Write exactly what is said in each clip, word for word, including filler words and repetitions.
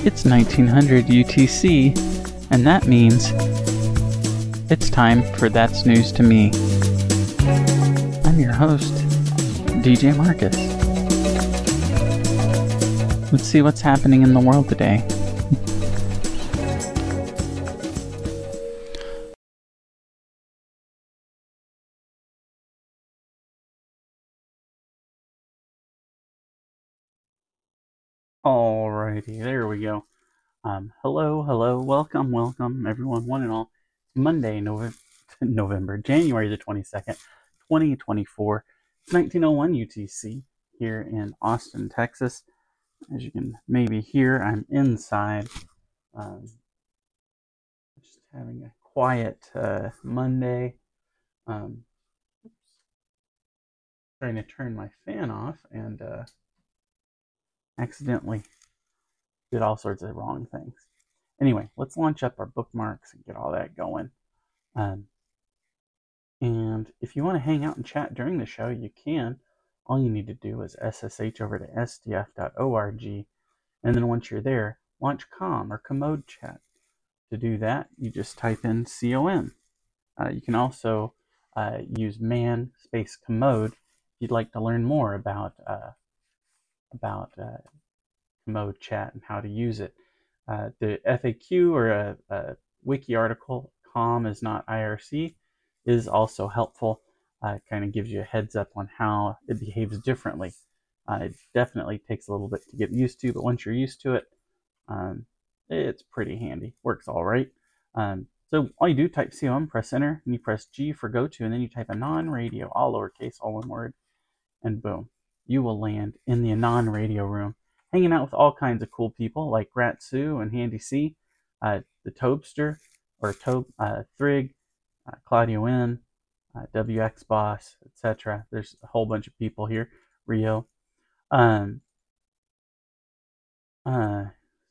It's nineteen hundred U T C, and that means it's time for That's News to Me. I'm your host, D J Marcus. Let's see what's happening in the world today. Alrighty, there we go. Um, hello, hello, welcome, welcome, everyone, one and all. It's Monday, November, November, January the twenty-second, twenty twenty-four. It's nineteen oh one U T C here in Austin, Texas. As you can maybe hear, I'm inside, um, just having a quiet uh, Monday. Um, trying to turn my fan off and uh, accidentally did all sorts of wrong things. Anyway, let's launch up our bookmarks and get all that going. Um, and if you want to hang out and chat during the show, you can. All you need to do is S S H over to S D F dot org. And then once you're there, launch com or commode chat. To do that, you just type in C O M. Uh, you can also uh, use man space commode if you'd like to learn more about uh, about uh, commode chat and how to use it. Uh, the F A Q or a, a wiki article, com is not I R C, is also helpful. Uh, it kind of gives you a heads up on how it behaves differently. Uh, it definitely takes a little bit to get used to, but once you're used to it, um, it's pretty handy. Works all right. Um, so all you do, type C O M, press enter, and you press G for go to, and then you type Anon Radio, all lowercase, all one word, and boom, you will land in the Anon Radio room, hanging out with all kinds of cool people like Rat Sue and Handy C, uh, the Tobster, or Tob, uh, Thrig, uh, Claudio N, uh, W X Boss, et cetera. There's a whole bunch of people here. Rio. Um, uh,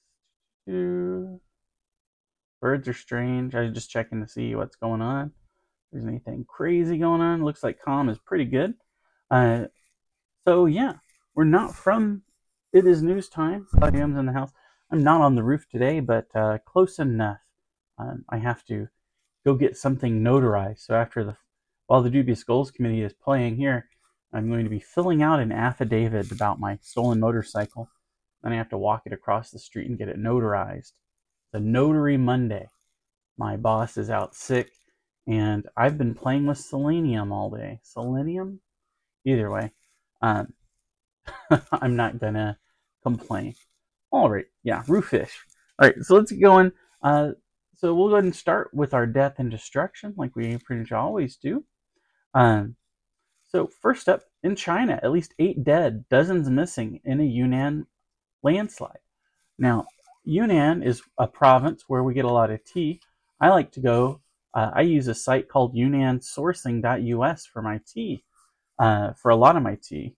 Birds are strange. I was just checking to see what's going on. If there's anything crazy going on. Looks like calm is pretty good. Uh, so yeah, we're not from It Is News Time. Claudio's in the house. I'm not on the roof today, but uh, close enough. Um, I have to go get something notarized. So after the, while the Dubious Goals Committee is playing here, I'm going to be filling out an affidavit about my stolen motorcycle. Then I have to walk it across the street and get it notarized. The Notary Monday. My boss is out sick, and I've been playing with selenium all day. Selenium? Either way, um, I'm not gonna complain. All right, yeah, roofish. All right, so let's get going. Uh, so we'll go ahead and start with our death and destruction, like we pretty much always do. Um, so first up, in China, at least eight dead, dozens missing in a Yunnan landslide. Now, Yunnan is a province where we get a lot of tea. I like to go, uh, I use a site called yunnan sourcing dot U S for my tea, uh, for a lot of my tea.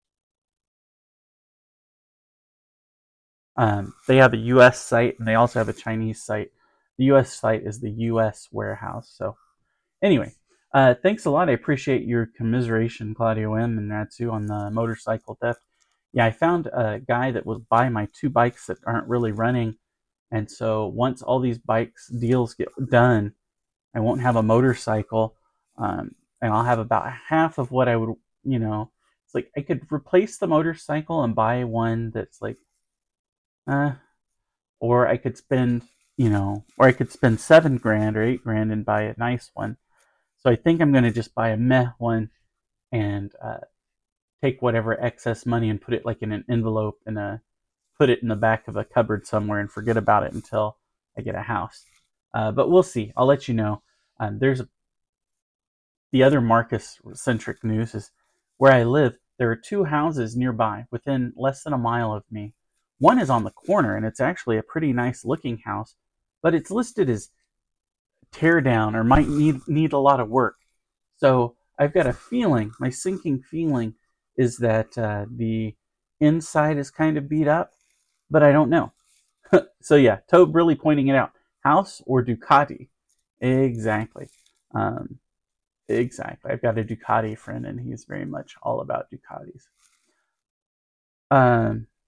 Um, they have a U S site, and they also have a Chinese site. The U S site is the U S warehouse. So anyway, uh, thanks a lot. I appreciate your commiseration, Claudio M. and Ratsu, on the motorcycle theft. Yeah, I found a guy that was by my two bikes that aren't really running. And so once all these bikes deals get done, I won't have a motorcycle. Um, and I'll have about half of what I would, you know, it's like I could replace the motorcycle and buy one that's like, uh, or I could spend, you know, or I could spend seven grand or eight grand and buy a nice one. So I think I'm going to just buy a meh one and uh, take whatever excess money and put it like in an envelope and a put it in the back of a cupboard somewhere and forget about it until I get a house. Uh, but we'll see. I'll let you know. Um, there's a, the other Marcus-centric news is where I live. There are two houses nearby within less than a mile of me. One is on the corner, and it's actually a pretty nice-looking house, but it's listed as tear down or might need need a lot of work. So I've got a feeling, my sinking feeling is that uh, the inside is kind of beat up, but I don't know. So yeah, Tobe really pointing it out. House or Ducati? Exactly. Um, exactly. I've got a Ducati friend, and he's very much all about Ducatis. Um,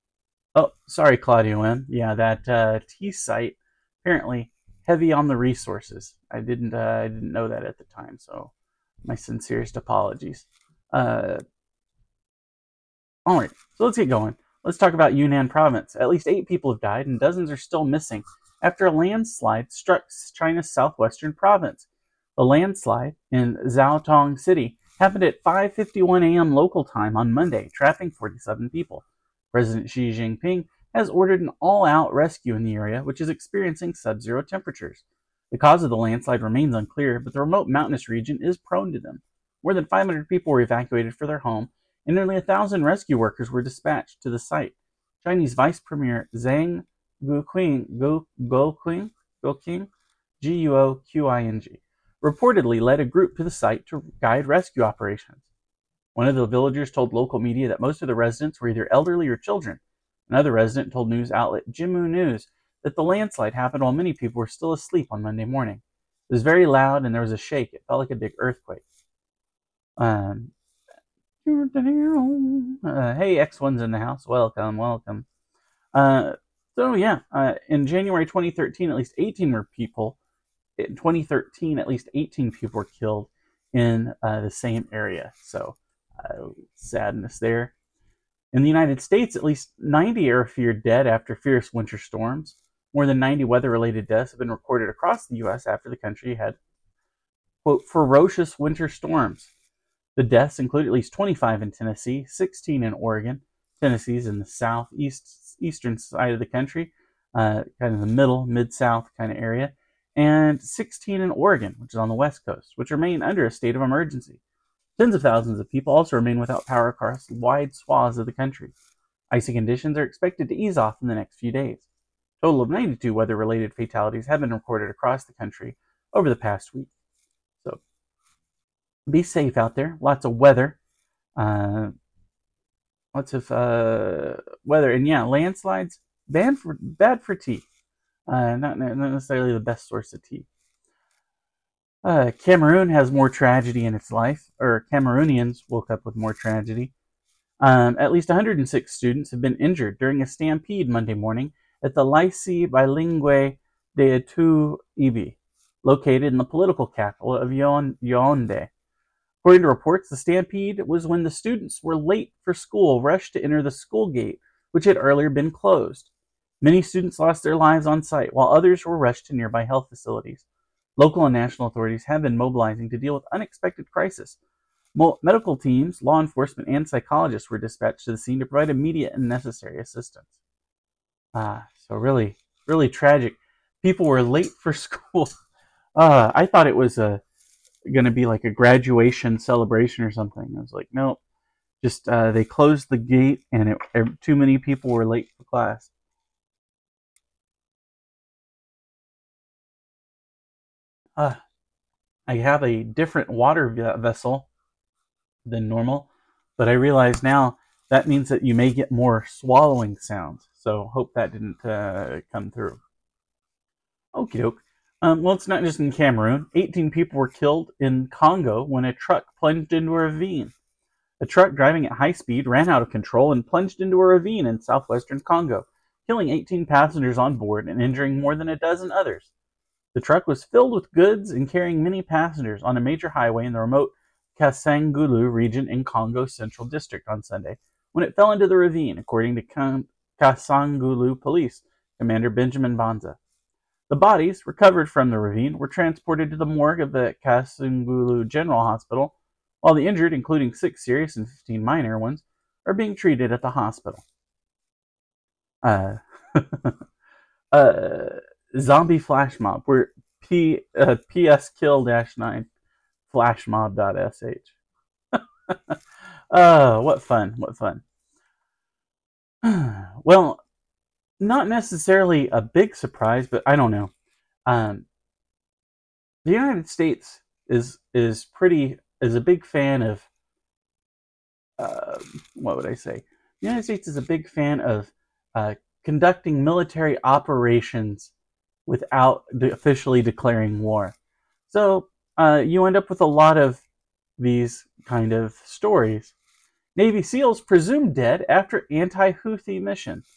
Oh, sorry, Claudio M. Yeah, that uh, T site apparently heavy on the resources. I didn't uh, I didn't know that at the time, so my sincerest apologies. Uh, all right, so let's get going. Let's talk about Yunnan province. At least eight people have died and dozens are still missing after a landslide struck China's southwestern province. The landslide in Zhaotong City happened at five fifty-one a.m. local time on Monday, trapping forty-seven people. President Xi Jinping has ordered an all-out rescue in the area, which is experiencing sub-zero temperatures. The cause of the landslide remains unclear, but the remote mountainous region is prone to them. More than five hundred people were evacuated for their home, and nearly a thousand rescue workers were dispatched to the site. Chinese Vice Premier Zhang Guoqing, Go, Guoqing, Guoqing, G U O Q I N G, reportedly led a group to the site to guide rescue operations. One of the villagers told local media that most of the residents were either elderly or children. Another resident told news outlet Jimu News that the landslide happened while many people were still asleep on Monday morning. It was very loud and there was a shake. It felt like a big earthquake. Um, uh, hey, X one's in the house. Welcome, welcome. Uh, so yeah, uh, in January twenty thirteen, at least eighteen were people. In twenty thirteen, at least eighteen people were killed in uh, the same area. So uh, sadness there. In the United States, at least ninety are feared dead after fierce winter storms. More than ninety weather-related deaths have been recorded across the U S after the country had, quote, ferocious winter storms. The deaths include at least twenty-five in Tennessee, sixteen in Oregon. Tennessee's in the southeast eastern side of the country, uh, kind of the middle, mid-south kind of area, and sixteen in Oregon, which is on the west coast, which remain under a state of emergency. Tens of thousands of people also remain without power across wide swaths of the country. Icy conditions are expected to ease off in the next few days. A total of ninety-two weather-related fatalities have been recorded across the country over the past week. So be safe out there. Lots of weather. Uh, lots of uh, weather. And yeah, landslides, bad for, bad for tea. Uh, not, not necessarily the best source of tea. Uh, Cameroon has more tragedy in its life, or Cameroonians woke up with more tragedy. Um, at least one hundred six students have been injured during a stampede Monday morning at the Lycée Bilingue de Etu-Ibi, located in the political capital of Yaoundé. According to reports, the stampede was when the students were late for school, rushed to enter the school gate, which had earlier been closed. Many students lost their lives on site, while others were rushed to nearby health facilities. Local and national authorities have been mobilizing to deal with unexpected crisis. Medical teams, law enforcement, and psychologists were dispatched to the scene to provide immediate and necessary assistance. Ah, so really, really tragic. People were late for school. Uh, I thought it was a going to be like a graduation celebration or something. I was like, nope. Just uh, they closed the gate, and it, it, too many people were late for class. Uh, I have a different water vessel than normal, but I realize now that means that you may get more swallowing sounds. So hope that didn't uh, come through. Okie doke. Um, well, it's not just in Cameroon. eighteen people were killed in Congo when a truck plunged into a ravine. A truck driving at high speed ran out of control and plunged into a ravine in southwestern Congo, killing eighteen passengers on board and injuring more than a dozen others. The truck was filled with goods and carrying many passengers on a major highway in the remote Kasangulu region in Congo's Central District on Sunday when it fell into the ravine, according to Kasangulu Police Commander Benjamin Banza. The bodies, recovered from the ravine, were transported to the morgue of the Kasangulu General Hospital, while the injured, including six serious and fifteen minor ones, are being treated at the hospital. Uh, uh, zombie flash mob. We're P, uh, P S kill nine flashmob.sh. Oh, what fun, what fun. Well, not necessarily a big surprise, but I don't know. Um, the United States is is pretty is a big fan of uh, what would I say? The United States is a big fan of uh, conducting military operations without de- officially declaring war. So uh, you end up with a lot of these kind of stories. Navy SEALs presumed dead after anti-Houthi mission.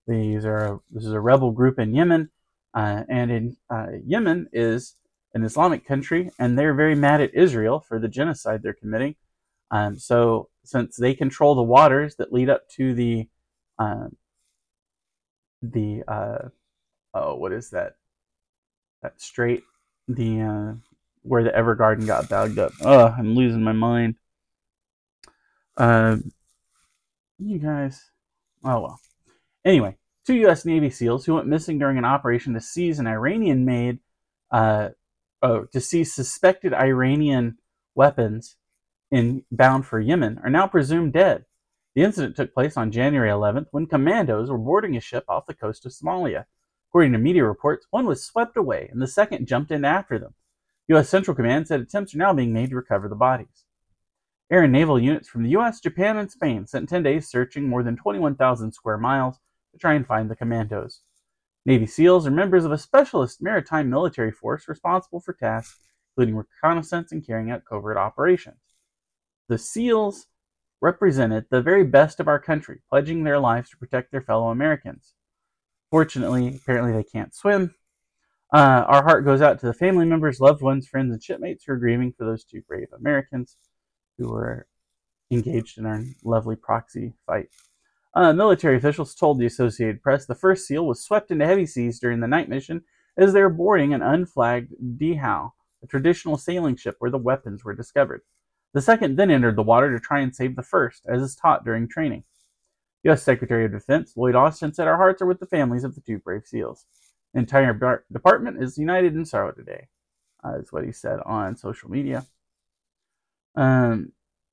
These are this is a rebel group in Yemen, uh, and in uh, Yemen is an Islamic country, and they're very mad at Israel for the genocide they're committing. Um, so since they control the waters that lead up to the uh, the uh, oh what is that that strait the uh, where the Evergarden got bagged up. Oh, I'm losing my mind. Uh, you guys. Oh well. Anyway, two U S Navy SEALs who went missing during an operation to seize an Iranian-made, uh, oh, to seize suspected Iranian weapons in bound for Yemen are now presumed dead. The incident took place on January eleventh when commandos were boarding a ship off the coast of Somalia. According to media reports, one was swept away and the second jumped in after them. U S Central Command said attempts are now being made to recover the bodies. Air and naval units from the U S, Japan, and Spain spent ten days searching more than twenty-one thousand square miles to try and find the commandos. Navy SEALs are members of a specialist maritime military force responsible for tasks including reconnaissance and carrying out covert operations. The SEALs represented the very best of our country, pledging their lives to protect their fellow Americans. Fortunately, apparently they can't swim. Uh, our heart goes out to the family members, loved ones, friends, and shipmates who are grieving for those two brave Americans who were engaged in our lovely proxy fight. Uh, military officials told the Associated Press the first SEAL was swept into heavy seas during the night mission as they were boarding an unflagged Dhow, a traditional sailing ship where the weapons were discovered. The second then entered the water to try and save the first, as is taught during training. U S Secretary of Defense Lloyd Austin said our hearts are with the families of the two brave SEALs. The entire bar- department is united in sorrow today, uh, is what he said on social media. Um,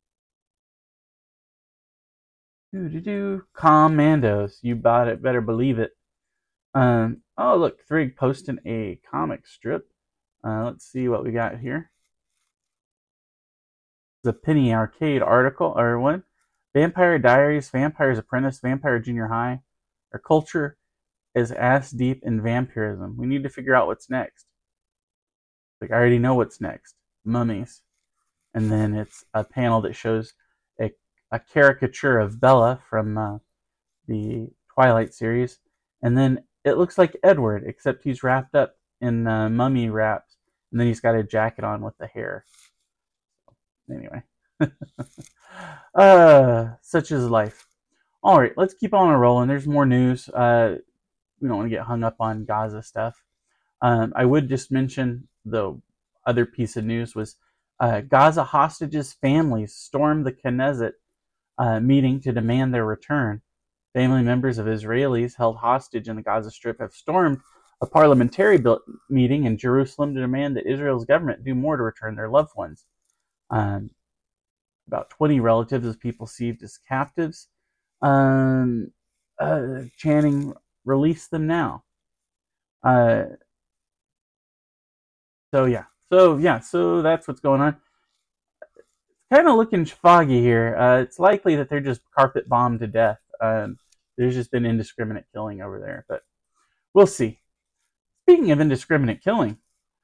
doo-doo-doo. Commandos. You bought it, better believe it. Um, oh, look, Thrig posting a comic strip. Uh, let's see what we got here. The Penny Arcade article, or one. Vampire Diaries, Vampire's Apprentice, Vampire Junior High. Our culture is ass deep in vampirism. We need to figure out what's next. Like, I already know what's next. Mummies. And then it's a panel that shows a, a caricature of Bella from uh, the Twilight series. And then it looks like Edward, except he's wrapped up in uh, mummy wraps. And then he's got a jacket on with the hair. Anyway. uh, such is life. All right, let's keep on rolling. There's more news. Uh, we don't want to get hung up on Gaza stuff. Um, I would just mention the other piece of news was uh, Gaza hostages' families stormed the Knesset uh, meeting to demand their return. Family members of Israelis held hostage in the Gaza Strip have stormed a parliamentary meeting in Jerusalem to demand that Israel's government do more to return their loved ones. Um, about twenty relatives of people seized as captives, um, uh, chanting, "Release them now." Uh, so yeah, so yeah, so that's what's going on. It's kind of looking foggy here. Uh, it's likely that they're just carpet bombed to death. Um, there's just been indiscriminate killing over there, but we'll see. Speaking of indiscriminate killing,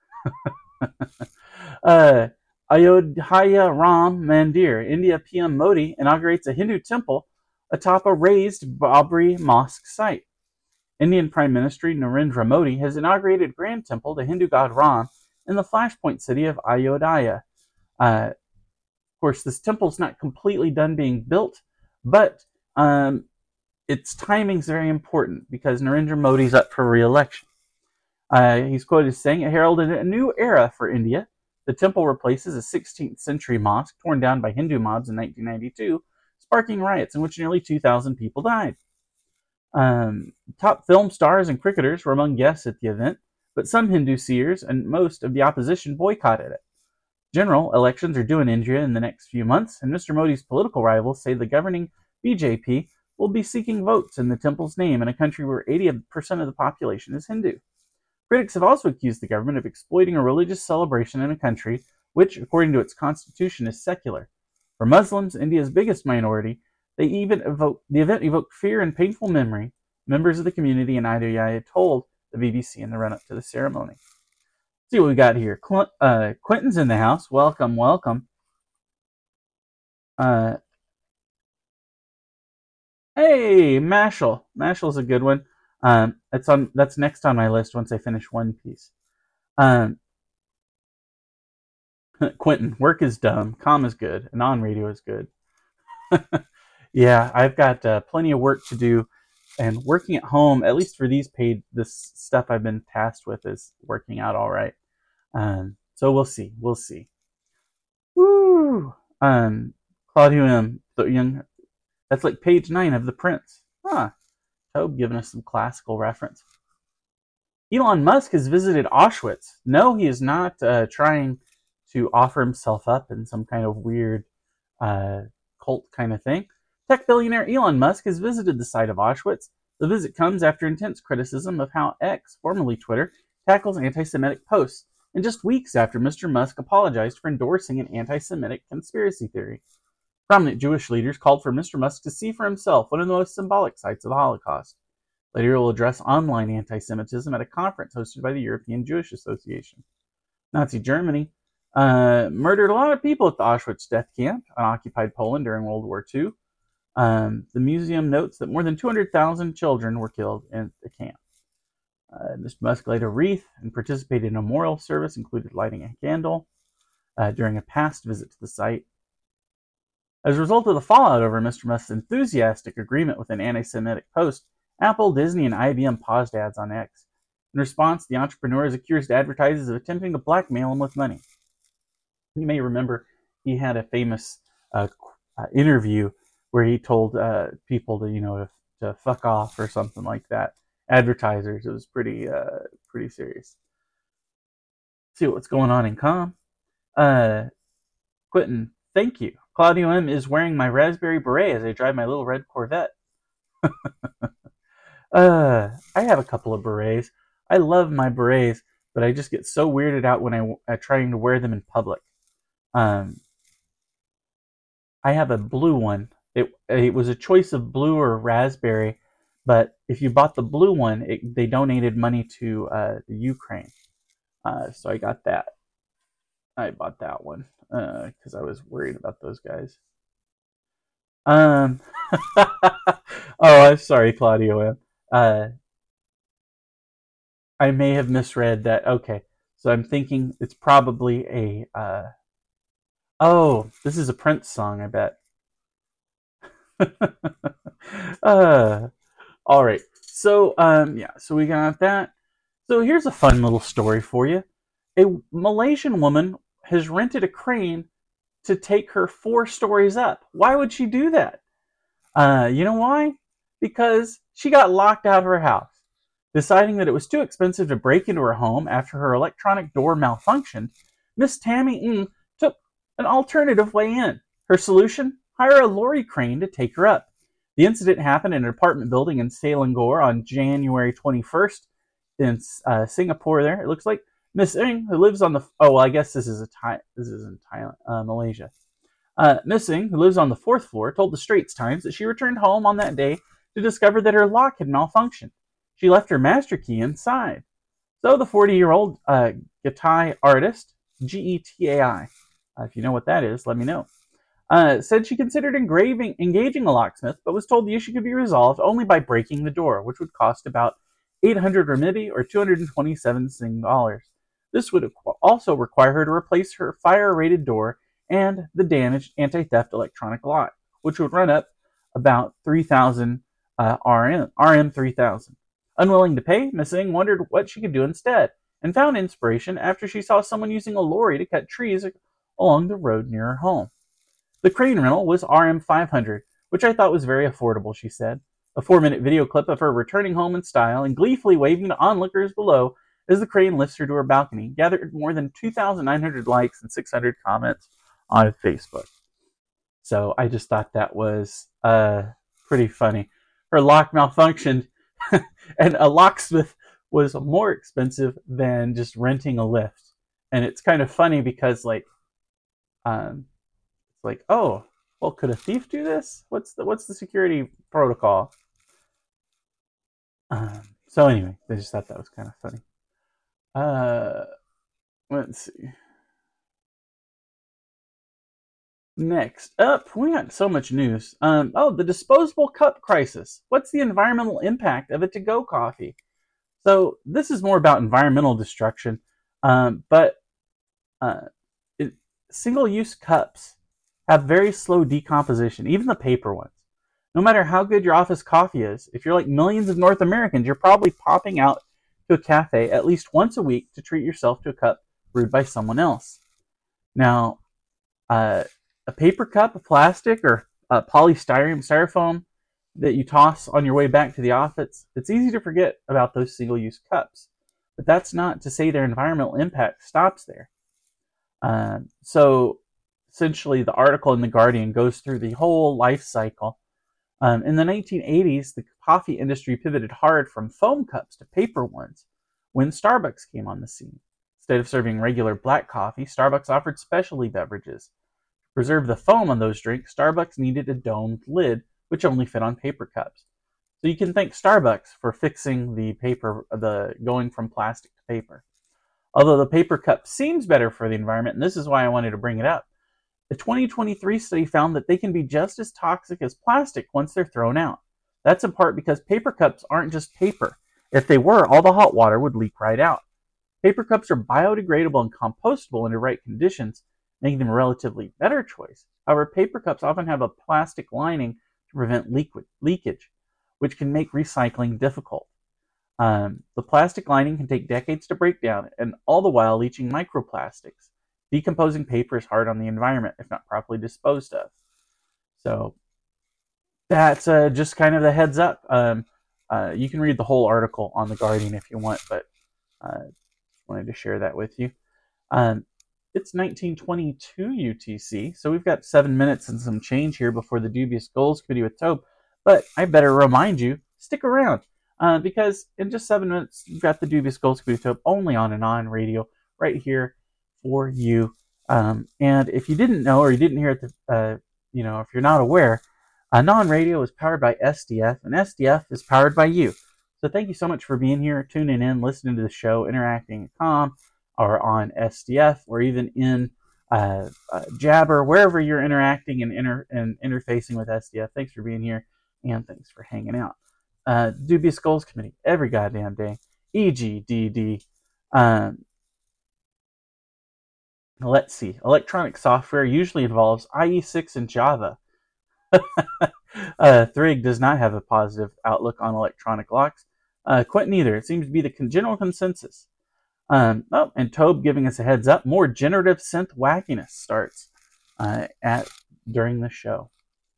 uh, Ayodhya Ram Mandir, India P M Modi inaugurates a Hindu temple atop a raised Babri Mosque site. Indian Prime Minister Narendra Modi has inaugurated a grand temple to Hindu god Ram in the flashpoint city of Ayodhya. Uh, of course, this temple is not completely done being built, but um, its timing is very important because Narendra Modi is up for re-election. Uh, he's quoted as saying, "It heralded a new era for India. The temple replaces a sixteenth century mosque torn down by Hindu mobs in nineteen ninety-two, sparking riots in which nearly two thousand people died." Um, top film stars and cricketers were among guests at the event, but some Hindu seers and most of the opposition boycotted it. General elections are due in India in the next few months, and Mister Modi's political rivals say the governing B J P will be seeking votes in the temple's name in a country where eighty percent of the population is Hindu. Critics have also accused the government of exploiting a religious celebration in a country which, according to its constitution, is secular. For Muslims, India's biggest minority, they even evoke, the event evoked fear and painful memory, members of the community in Ayodhya told the B B C in the run-up to the ceremony. Let's see what we got here. Cl- uh, Quentin's in the house. Welcome, welcome. Uh, Hey, Mashal. Mashal's a good one. Um, that's on. That's next on my list once I finish One Piece. Um, Quentin, work is dumb. Calm is good. And on radio is good. Yeah, I've got uh, plenty of work to do, and working at home, at least for these paid, this stuff I've been tasked with is working out all right. Um, so we'll see. We'll see. Woo! Um, Claudio M. The young. That's like page nine of The Prince. Huh. Tobe giving us some classical reference. Elon Musk has visited Auschwitz. No, he is not uh, trying to offer himself up in some kind of weird uh, cult kind of thing. Tech billionaire Elon Musk has visited the site of Auschwitz. The visit comes after intense criticism of how X, formerly Twitter, tackles anti Semitic posts, and just weeks after Mister Musk apologized for endorsing an anti Semitic conspiracy theory. Prominent Jewish leaders called for Mister Musk to see for himself one of the most symbolic sites of the Holocaust. Later, he will address online anti Semitism at a conference hosted by the European Jewish Association. Nazi Germany uh, murdered a lot of people at the Auschwitz death camp in occupied Poland during World War Two. Um, the museum notes that more than two hundred thousand children were killed in the camp. Uh, Mister Musk laid a wreath and participated in a memorial service, included lighting a candle uh, during a past visit to the site. As a result of the fallout over Mister Musk's enthusiastic agreement with an anti-Semitic post, Apple, Disney, and I B M paused ads on X. In response, the entrepreneur has accused advertisers of attempting to blackmail him with money. You may remember he had a famous uh, uh, interview where he told uh, people to, you know, to, to fuck off or something like that. Advertisers, it was pretty, uh, pretty serious. Let's see what's going on in com. Uh, Quentin, thank you. Claudio M is wearing my raspberry beret as I drive my little red Corvette. uh, I have a couple of berets. I love my berets, but I just get so weirded out when I uh, trying to wear them in public. Um, I have a blue one. It it was a choice of blue or raspberry, but if you bought the blue one, it, they donated money to uh, the Ukraine. Uh, so I got that. I bought that one because uh, I was worried about those guys. Um. oh, I'm sorry, Claudio. Uh, I may have misread that. Okay, so I'm thinking it's probably a. Uh, oh, this is a Prince song, I bet. uh, all right. So, um, yeah. So we got that. So here's a fun little story for you. A Malaysian woman has rented a crane to take her four stories up. Why would she do that? Uh, you know why? Because she got locked out of her house. Deciding that it was too expensive to break into her home after her electronic door malfunctioned, Miss Tammy Ng took an alternative way in. Her solution? Hire a lorry crane to take her up. The incident happened in an apartment building in Selangor on January twenty-first in uh, Singapore. There, it looks like Miss Ng, who lives on the oh, well, I guess this is a Thai, this is in Thailand, uh, Malaysia. Uh, Miss Ng, who lives on the fourth floor, told the Straits Times that she returned home on that day to discover that her lock had malfunctioned. She left her master key inside. So the forty-year-old uh, Getai artist, G E T A I, uh, if you know what that is, let me know, uh, said she considered engraving, engaging a locksmith, but was told the issue could be resolved only by breaking the door, which would cost about eight hundred renminbi or two hundred twenty-seven Sing dollars. This would also require her to replace her fire-rated door and the damaged anti-theft electronic lock, which would run up about three thousand uh, R M, R M three thousand. Unwilling to pay, Miss Ng wondered what she could do instead, and found inspiration after she saw someone using a lorry to cut trees along the road near her home. The crane rental was R M five hundred, which I thought was very affordable, she said. A four-minute video clip of her returning home in style and gleefully waving to onlookers below as the crane lifts her to her balcony gathered more than two thousand nine hundred likes and six hundred comments on Facebook. So I just thought that was uh, pretty funny. Her lock malfunctioned, and a locksmith was more expensive than just renting a lift. And it's kind of funny because, like, um, it's like, oh, well, could a thief do this? What's the what's the security protocol? Um, so anyway, I just thought that was kind of funny. Uh, let's see. Next up, we got so much news. Um, oh, the disposable cup crisis. What's the environmental impact of a to-go coffee? So this is more about environmental destruction, um, but uh, it, single-use cups have very slow decomposition, even the paper ones. No matter how good your office coffee is, if you're like millions of North Americans, you're probably popping out to a cafe at least once a week to treat yourself to a cup brewed by someone else. Now, uh, a paper cup, a plastic, or a polystyrene, styrofoam that you toss on your way back to the office, it's easy to forget about those single-use cups. But that's not to say their environmental impact stops there. Uh, so essentially, the article in The Guardian goes through the whole life cycle. Um, in the nineteen eighties, the coffee industry pivoted hard from foam cups to paper ones when Starbucks came on the scene. Instead of serving regular black coffee, Starbucks offered specialty beverages. To preserve the foam on those drinks, Starbucks needed a domed lid, which only fit on paper cups. So you can thank Starbucks for fixing the paper, the going from plastic to paper. Although the paper cup seems better for the environment, and this is why I wanted to bring it up, the twenty twenty-three study found that they can be just as toxic as plastic once they're thrown out. That's in part because paper cups aren't just paper. If they were, all the hot water would leak right out. Paper cups are biodegradable and compostable under right conditions, making them a relatively better choice. However, paper cups often have a plastic lining to prevent liquid leakage, which can make recycling difficult. Um, the plastic lining can take decades to break down, and all the while leaching microplastics. Decomposing paper is hard on the environment if not properly disposed of. So that's uh, just kind of the heads up. Um, uh, you can read the whole article on The Guardian if you want, but uh, wanted to share that with you. Um, it's nineteen twenty-two U T C, so we've got seven minutes and some change here before the Dubious Goals Committee with Tobe. But I better remind you, stick around, uh, because in just seven minutes, you've got the Dubious Goals Committee with Tobe only on and on radio right here for you. Um, and if you didn't know, or you didn't hear it, the, uh, you know, if you're not aware, uh, Non-Radio is powered by S D F, and S D F is powered by you. So thank you so much for being here, tuning in, listening to the show, interacting at com, or on S D F, or even in uh, uh, Jabber, wherever you're interacting and, inter- and interfacing with S D F. Thanks for being here, and thanks for hanging out. Uh, Dubious Goals Committee, every goddamn day. E G D D. Um, let's see. Electronic software usually involves I E six and Java. uh, Thrig does not have a positive outlook on electronic locks. Uh, Quentin either. It seems to be the general consensus. Um, oh, and Tobe giving us a heads up. More generative synth wackiness starts uh, at during the show.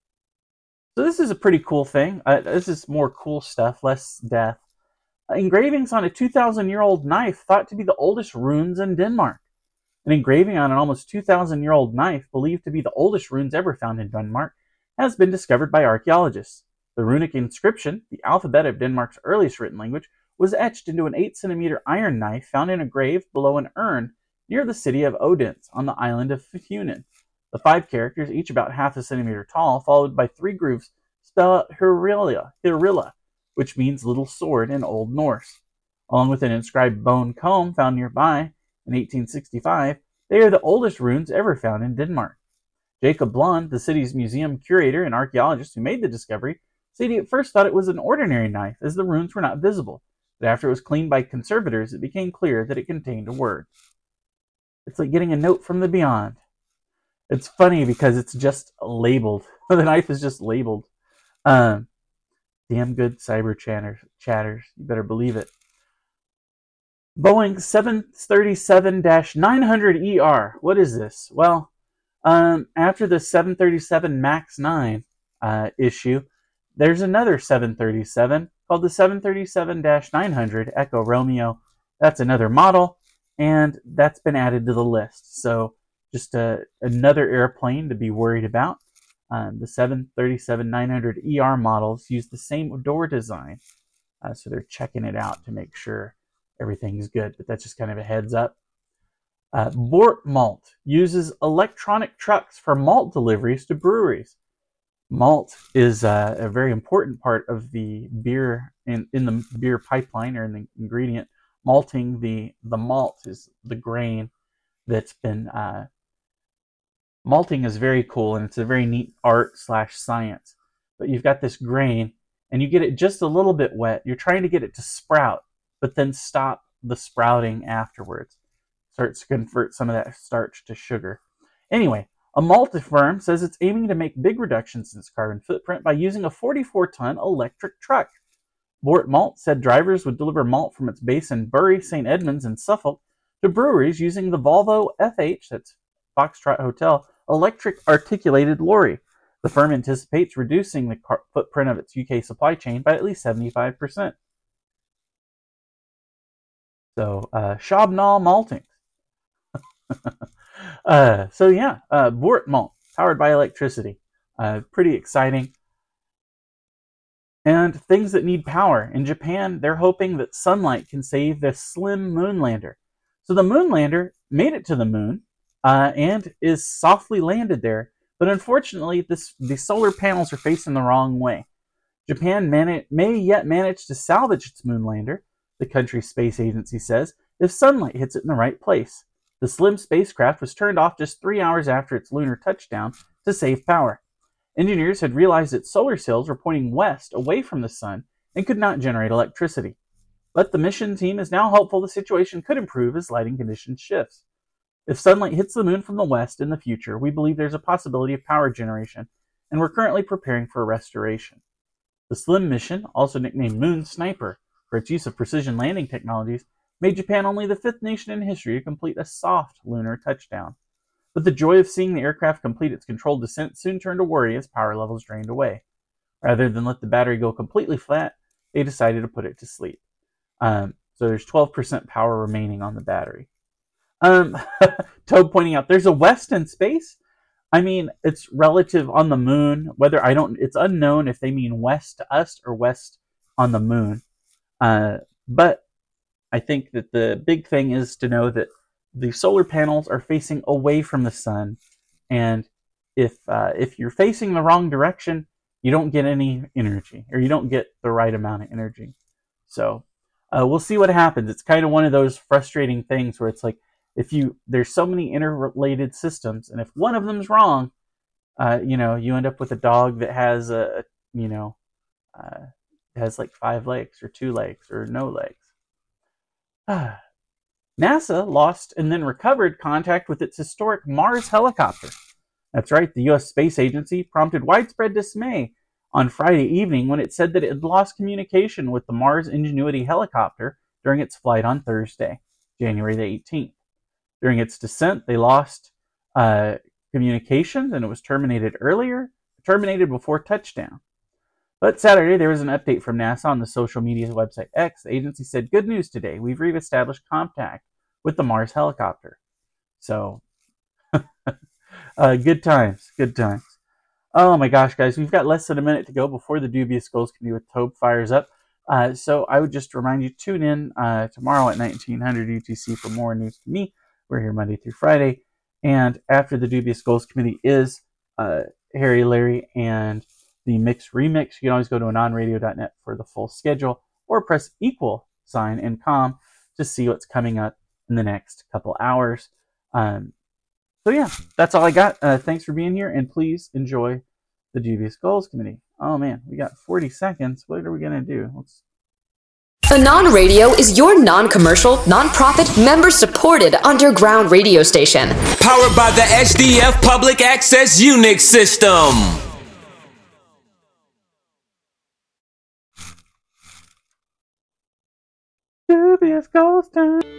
So this is a pretty cool thing. Uh, this is more cool stuff, less death. Uh, engravings on a two thousand year old knife thought to be the oldest runes in Denmark. An engraving on an almost two thousand year old knife, believed to be the oldest runes ever found in Denmark, has been discovered by archaeologists. The runic inscription, the alphabet of Denmark's earliest written language, was etched into an eight centimeter iron knife found in a grave below an urn near the city of Odense on the island of Funen. The five characters, each about half a centimeter tall, followed by three grooves, spell out Hirilla, Hirilla, which means little sword in Old Norse. Along with an inscribed bone comb found nearby in eighteen sixty-five, they are the oldest runes ever found in Denmark. Jacob Blond, the city's museum curator and archaeologist who made the discovery, said he at first thought it was an ordinary knife, as the runes were not visible. But after it was cleaned by conservators, it became clear that it contained a word. It's like getting a note from the beyond. It's funny because it's just labeled. The knife is just labeled. Um, damn good cyber chatters. chatters. You better believe it. Boeing seven thirty-seven dash nine hundred E R. What is this? Well, um, after the seven thirty-seven MAX nine uh, issue, there's another seven thirty-seven called the seven thirty-seven dash nine hundred Echo Romeo. That's another model, and that's been added to the list. So just a, another airplane to be worried about. Um, the seven thirty-seven nine hundred E R models use the same door design, uh, so they're checking it out to make sure everything's good. But that's just kind of a heads up. Uh, Bort Malt uses electronic trucks for malt deliveries to breweries. Malt is uh, a very important part of the beer in, in the beer pipeline, or in the ingredient. Malting the the malt is the grain that's been uh, Malting is very cool, and it's a very neat art slash science. But you've got this grain, and you get it just a little bit wet. You're trying to get it to sprout, but then stop the sprouting afterwards. Starts to convert some of that starch to sugar. Anyway, a malt firm says it's aiming to make big reductions in its carbon footprint by using a forty-four ton electric truck. Bort Malt said drivers would deliver malt from its base in Bury, Saint Edmunds, and Suffolk to breweries using the Volvo F H, that's Foxtrot Hotel, electric articulated lorry. The firm anticipates reducing the car- footprint of its U K supply chain by at least seventy-five percent. So, uh, Chobnall Malting. uh, so, yeah, uh, Bort Malt, powered by electricity. Uh, pretty exciting. And things that need power. In Japan, they're hoping that sunlight can save the slim moonlander. So the moonlander made it to the moon uh, and is softly landed there. But unfortunately, this, the solar panels are facing the wrong way. Japan man- may yet manage to salvage its moonlander, the country's space agency says, if sunlight hits it in the right place. The slim spacecraft was turned off just three hours after its lunar touchdown to save power. Engineers had realized its solar cells were pointing west away from the sun and could not generate electricity. But the mission team is now hopeful the situation could improve as lighting conditions shifts. If sunlight hits the moon from the west in the future, we believe there's a possibility of power generation, and we're currently preparing for a restoration. The SLIM mission, also nicknamed Moon Sniper for its use of precision landing technologies, made Japan only the fifth nation in history to complete a soft lunar touchdown. But the joy of seeing the aircraft complete its controlled descent soon turned to worry as power levels drained away. Rather than let the battery go completely flat, they decided to put it to sleep. Um, so there's twelve percent power remaining on the battery. Um, Toad pointing out, there's a west in space? I mean, it's relative on the moon. Whether I don't, it's unknown if they mean west to us or west on the moon. Uh, but I think that the big thing is to know that the solar panels are facing away from the sun, and if uh, if you're facing the wrong direction, you don't get any energy, or you don't get the right amount of energy. So uh, we'll see what happens. It's kind of one of those frustrating things where it's like, if you there's so many interrelated systems, and if one of them's wrong, uh, you know, you end up with a dog that has a, you know, uh, has like five legs or two legs or no legs. NASA lost and then recovered contact with its historic Mars helicopter. That's right, the U S Space Agency prompted widespread dismay on Friday evening when it said that it had lost communication with the Mars Ingenuity helicopter during its flight on Thursday, January the eighteenth. During its descent, they lost uh, communications, and it was terminated earlier, terminated before touchdown. But Saturday, there was an update from NASA on the social media website X. The agency said, good news today. We've reestablished contact with the Mars helicopter. So, uh, good times, good times. Oh my gosh, guys, we've got less than a minute to go before the Dubious Goals Committee with Tobe fires up. Uh, so I would just remind you, tune in uh, tomorrow at nineteen hundred U T C for more news to me. We're here Monday through Friday. And after the Dubious Goals Committee is uh, Harry, Larry, and the Mix Remix. You can always go to anon radio dot net for the full schedule, or press equal sign and com to see what's coming up in the next couple hours. Um, so yeah, that's all I got. Uh, thanks for being here, and please enjoy the Dubious Goals Committee. Oh man, we got forty seconds. What are we gonna do? Let's Anon Radio is your non-commercial, non-profit, member-supported underground radio station. Powered by the H D F Public Access Unix System. Dubious Goals time.